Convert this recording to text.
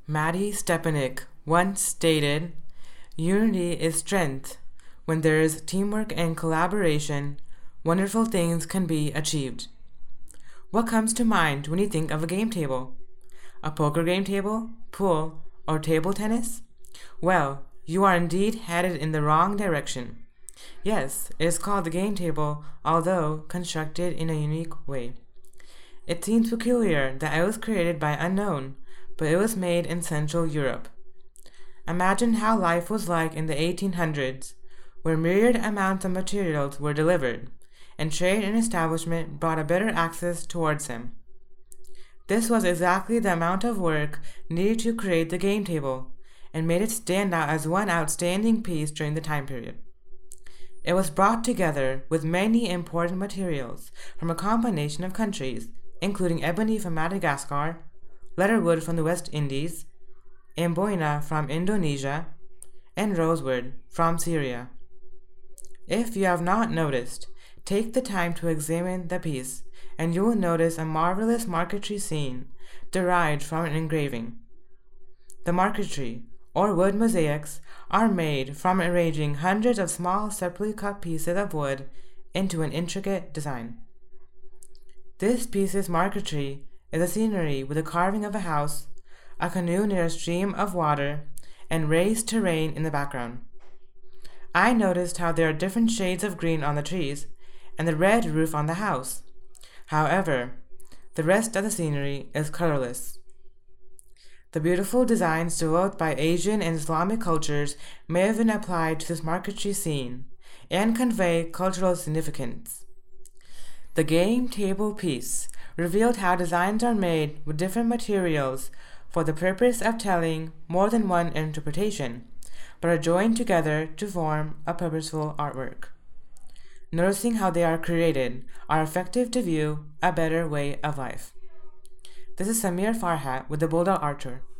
Maddie Stepanek once stated, "Unity is strength. When there is teamwork and collaboration, wonderful things can be achieved." What comes to mind when you think of a game table? A poker game table, pool, or table tennis? Well, you are indeed headed in the wrong direction. Yes, it is called the game table, although constructed in a unique way. It seems peculiar that it was created by unknown, but it was made in Central Europe. Imagine how life was like in the 1800s, where myriad amounts of materials were delivered, and trade and establishment brought a better access towards them. This was exactly the amount of work needed to create the game table, and made it stand out as one outstanding piece during the time period. It was brought together with many important materials from a combination of countries, including ebony from Madagascar, leatherwood from the West Indies, amboina from Indonesia, and rosewood from Syria. If you have not noticed, take the time to examine the piece, and you will notice a marvelous marquetry scene derived from an engraving. The marquetry, or wood mosaics, are made from arranging hundreds of small separately cut pieces of wood into an intricate design. This piece's marquetry is a scenery with a carving of a house, a canoe near a stream of water, and raised terrain in the background. I noticed how there are different shades of green on the trees, and the red roof on the house. However, the rest of the scenery is colorless. The beautiful designs developed by Asian and Islamic cultures may have been applied to this marquetry scene and convey cultural significance. The game table piece revealed how designs are made with different materials for the purpose of telling more than one interpretation, but are joined together to form a purposeful artwork. Noticing how they are created are effective to view a better way of life. This is Samir Farhat with the Bulldog Archer.